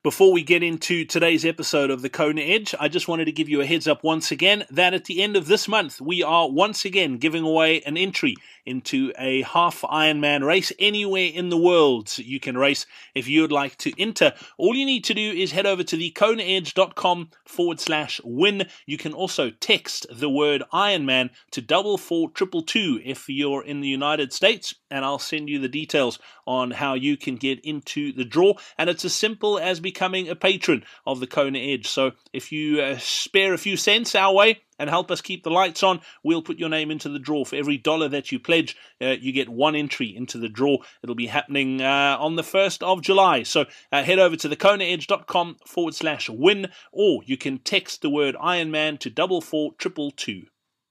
Before we get into today's episode of the Kona Edge, I just wanted to give you a heads up once again that at the end of this month, we are once again giving away an entry into a half Ironman race anywhere in the world. You can race if you would like to enter. All you need to do is head over to thekonaedge.com/win. You can also text the word Ironman to 44222 if you're in the United States, and I'll send you the details on how you can get into the draw. And it's as simple as becoming a patron of the Kona Edge. So if you spare a few cents our way and help us keep the lights on, we'll put your name into the draw. For every $1 that you pledge, you get one entry into the draw. It'll be happening on the 1st of July. So head over to thekonaedge.com/win, or you can text the word Ironman to 44222.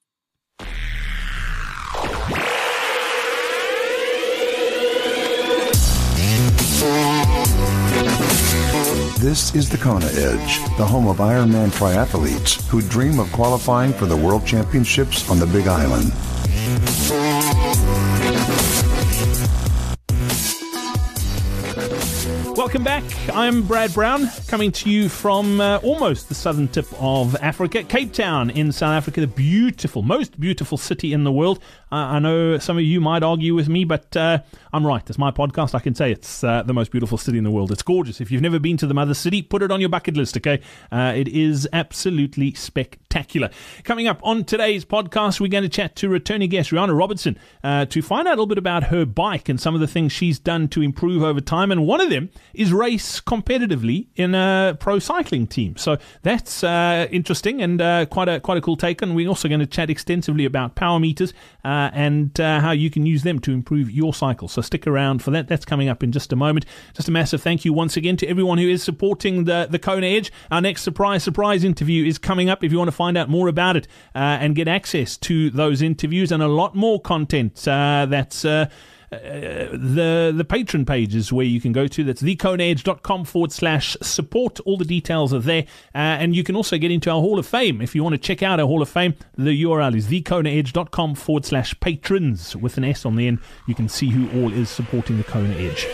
This is the Kona Edge, the home of Ironman triathletes who dream of qualifying for the World Championships on the Big Island. Welcome back. I'm Brad Brown, coming to you from almost the southern tip of Africa, Cape Town in South Africa, the beautiful, most beautiful city in the world. I know some of you might argue with me, but I'm right. It's my podcast. I can say it's the most beautiful city in the world. It's gorgeous. If you've never been to the mother city, put it on your bucket list, okay? It is absolutely spectacular. Coming up on today's podcast, we're going to chat to returning guest Rihanna Robertson to find out a little bit about her bike and some of the things she's done to improve over time. And one of them is race competitively in a pro cycling team. So that's interesting and quite a cool take. And we're also going to chat extensively about power meters and how you can use them to improve your cycle. So stick around for that. That's coming up in just a moment. Just a massive thank you once again to everyone who is supporting the Kona Edge. Our next surprise interview is coming up. If you want to find out more about it and get access to those interviews and a lot more content, that's the patron page is where you can go to. That's thekonaedge.com/support. All the details are there, and you can also get into our Hall of Fame. If you want to check out our Hall of Fame, the URL is thekonaedge.com/patrons with an S on the end. You can see who all is supporting the Kona Edge.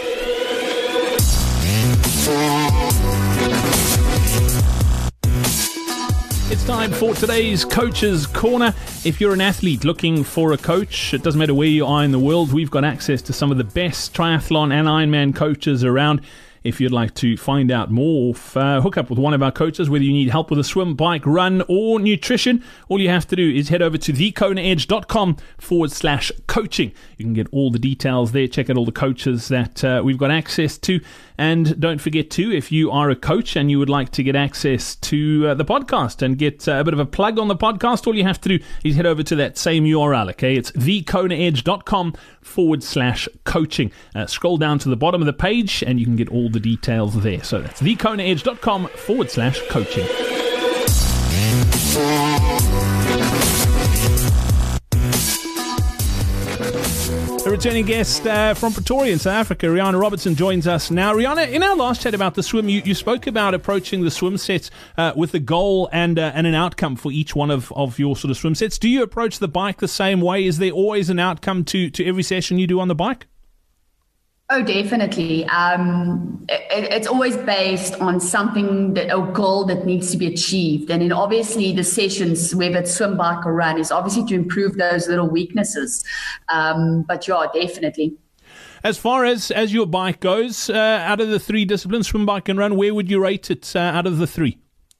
It's time for today's Coach's Corner. If you're an athlete looking for a coach, it doesn't matter where you are in the world, we've got access to some of the best triathlon and Ironman coaches around. If you'd like to find out more, hook up with one of our coaches, whether you need help with a swim, bike, run, or nutrition, all you have to do is head over to thekonaedge.com/coaching. You can get all the details there, check out all the coaches that we've got access to. And don't forget too, if you are a coach and you would like to get access to the podcast and get a bit of a plug on the podcast, all you have to do is head over to that same URL, okay? It's thekonaedge.com/coaching. Scroll down to the bottom of the page and you can get all the details there. So that's thekonaedge.com/coaching. A returning guest from Pretoria in South Africa, Rihanna Robertson, joins us now. Rihanna, in our last chat about the swim, you spoke about approaching the swim sets with a goal and an outcome for each one of your sort of swim sets. Do you approach the bike the same way? Is there always an outcome to every session you do on the bike? Oh, definitely. It's always based on something, a goal that needs to be achieved. And then obviously the sessions, whether it's swim, bike or run, is obviously to improve those little weaknesses. But yeah, definitely. As far as your bike goes, out of the three disciplines, swim, bike and run, where would you rate it out of the three?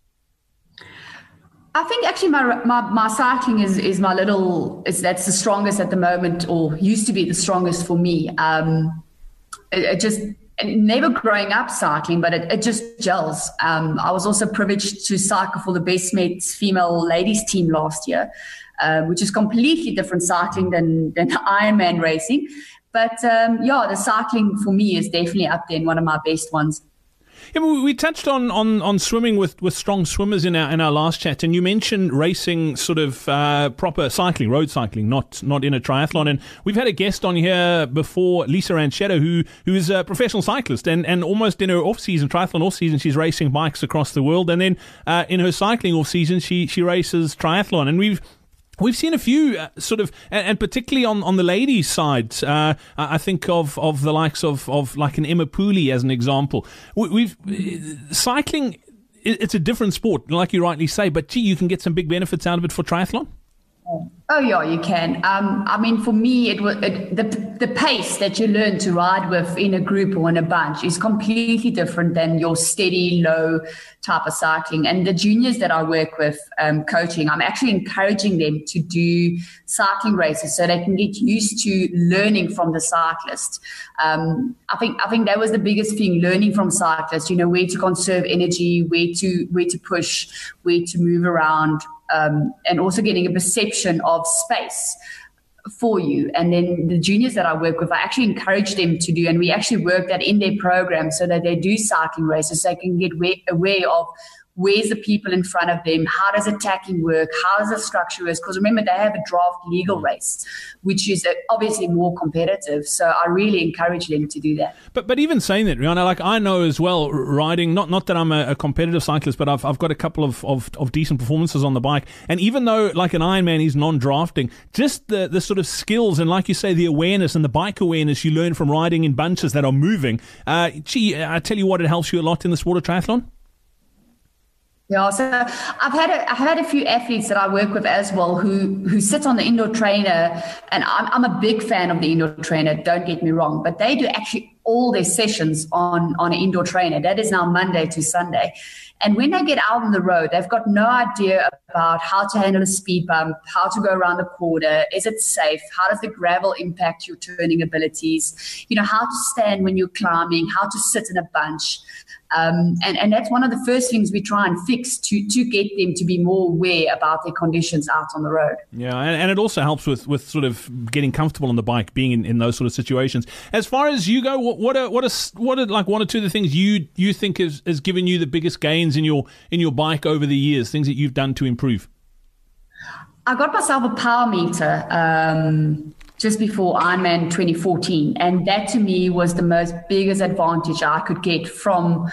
I think actually my cycling is my that's the strongest at the moment, or used to be the strongest for me. It just, never growing up cycling, but it just gels. I was also privileged to cycle for the Best Mates female ladies team last year, which is completely different cycling than Ironman racing. But the cycling for me is definitely up there and one of my best ones. Yeah, we touched on swimming with strong swimmers in our last chat, and you mentioned racing, sort of proper cycling, road cycling, not in a triathlon. And we've had a guest on here before, Lisa Ranchetta, who is a professional cyclist, and almost in her triathlon off-season, she's racing bikes across the world, and then in her cycling off-season, she races triathlon. And we've We've seen a few and particularly on the ladies' side. I think of the likes of like an Emma Pooley as an example. Cycling, it's a different sport, like you rightly say, but gee, you can get some big benefits out of it for triathlon. Oh yeah, you can. I mean, for me, the pace that you learn to ride with in a group or in a bunch is completely different than your steady, low type of cycling. And the juniors that I work with coaching, I'm actually encouraging them to do cycling races so they can get used to learning from the cyclist. I think that was the biggest thing, learning from cyclists. You know, where to conserve energy, where to push, where to move around. And also getting a perception of space for you. And then the juniors that I work with, I actually encourage them to do, and we actually work that in their program so that they do cycling races so they can get aware of where's the people in front of them, how does attacking work, how does the structure work, because remember they have a draft legal race, which is obviously more competitive, so I really encourage them to do that. But even saying that, Rihanna, like I know as well, riding, not that I'm a competitive cyclist, but I've got a couple of decent performances on the bike, and even though like an Ironman is non-drafting, just the sort of skills and like you say, the awareness and the bike awareness you learn from riding in bunches that are moving, I tell you what, it helps you a lot in the sport of triathlon. Yeah, so I've had a few athletes that I work with as well who sit on the indoor trainer, and I'm a big fan of the indoor trainer, don't get me wrong, but they do actually all their sessions on an indoor trainer. That is now Monday to Sunday. And when they get out on the road, they've got no idea about how to handle a speed bump, how to go around the corner, is it safe, how does the gravel impact your turning abilities, you know, how to stand when you're climbing, how to sit in a bunch. And that's one of the first things we try and fix to get them to be more aware about their conditions out on the road. Yeah, and it also helps with sort of getting comfortable on the bike, being in those sort of situations. As far as you go, what are like one or two of the things you think has given you the biggest gains in your bike over the years, things that you've done to improve? I got myself a power meter just before Ironman 2014, and that to me was the biggest advantage I could get from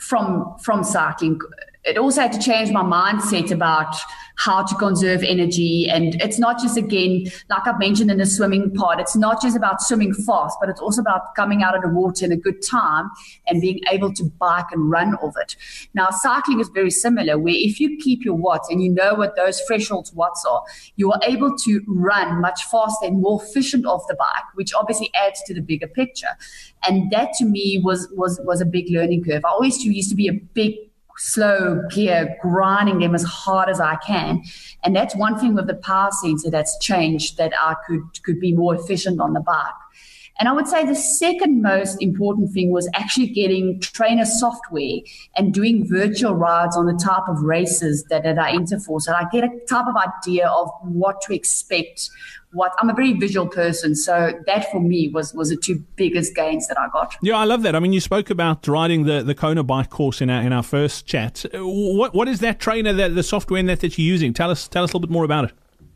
cycling. It also had to change my mindset about how to conserve energy. And it's not just, again, like I've mentioned in the swimming part, it's not just about swimming fast, but it's also about coming out of the water in a good time and being able to bike and run off it. Now, cycling is very similar, where if you keep your watts and you know what those threshold watts are, you are able to run much faster and more efficient off the bike, which obviously adds to the bigger picture. And that to me was a big learning curve. I always used to be a big slow gear, grinding them as hard as I can. And that's one thing with the power sensor that's changed, that I could be more efficient on the bike. And I would say the second most important thing was actually getting trainer software and doing virtual rides on the type of races that I enter for. So I get a type of idea of what to expect. I'm a very visual person, so that for me was the two biggest gains that I got. Yeah, I love that. I mean, you spoke about riding the Kona bike course in our first chat. What is that trainer, the software that you're using? Tell us a little bit more about it.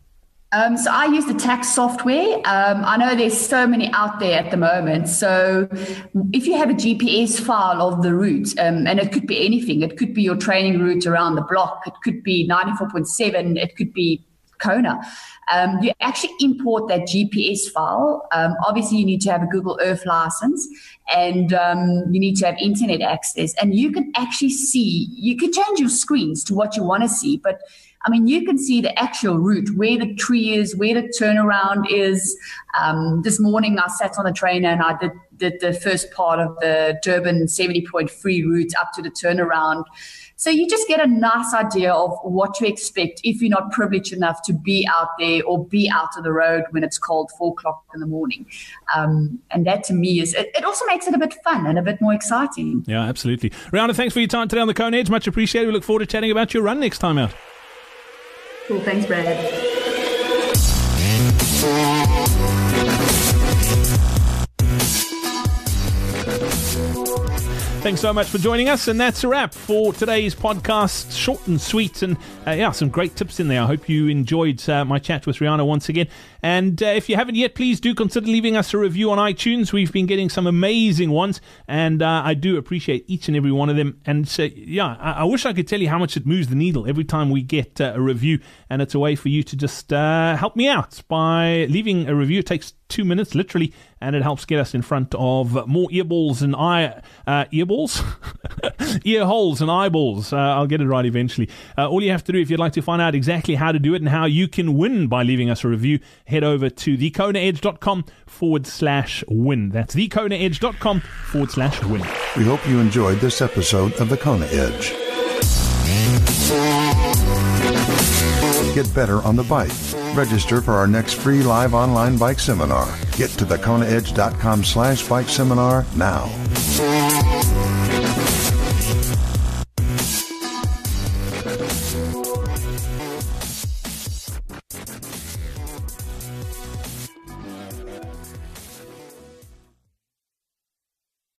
So I use the TAX software. I know there's so many out there at the moment. So if you have a GPS file of the route, and it could be anything, it could be your training route around the block, it could be 94.7, it could be Kona. You actually import that GPS file. Obviously, you need to have a Google Earth license, and you need to have internet access. And you can actually see, you can change your screens to what you want to see, but I mean, you can see the actual route, where the tree is, where the turnaround is. This morning I sat on the trainer and I did the first part of the Durban 70.3 route up to the turnaround. So you just get a nice idea of what to expect if you're not privileged enough to be out there or be out of the road when it's cold 4 o'clock in the morning. And that to me it also makes it a bit fun and a bit more exciting. Yeah, absolutely. Rihanna, thanks for your time today on the Kona Edge. Much appreciated. We look forward to chatting about your run next time out. Cool, thanks, Brad. Thanks so much for joining us, and that's a wrap for today's podcast. Short and sweet, and some great tips in there. I hope you enjoyed my chat with Rihanna once again. And if you haven't yet, please do consider leaving us a review on iTunes. We've been getting some amazing ones, and I do appreciate each and every one of them. And I wish I could tell you how much it moves the needle every time we get a review, and it's a way for you to just help me out by leaving a review. It takes 2 minutes, literally, and it helps get us in front of more earballs and ear holes and eyeballs. I'll get it right eventually. All you have to do, if you'd like to find out exactly how to do it and how you can win by leaving us a review, head over to thekonaedge.com/win. That's thekonaedge.com/win. We hope you enjoyed this episode of The Kona Edge. Get better on the bike. Register for our next free live online bike seminar. Get to thekonaedge.com/bike seminar now.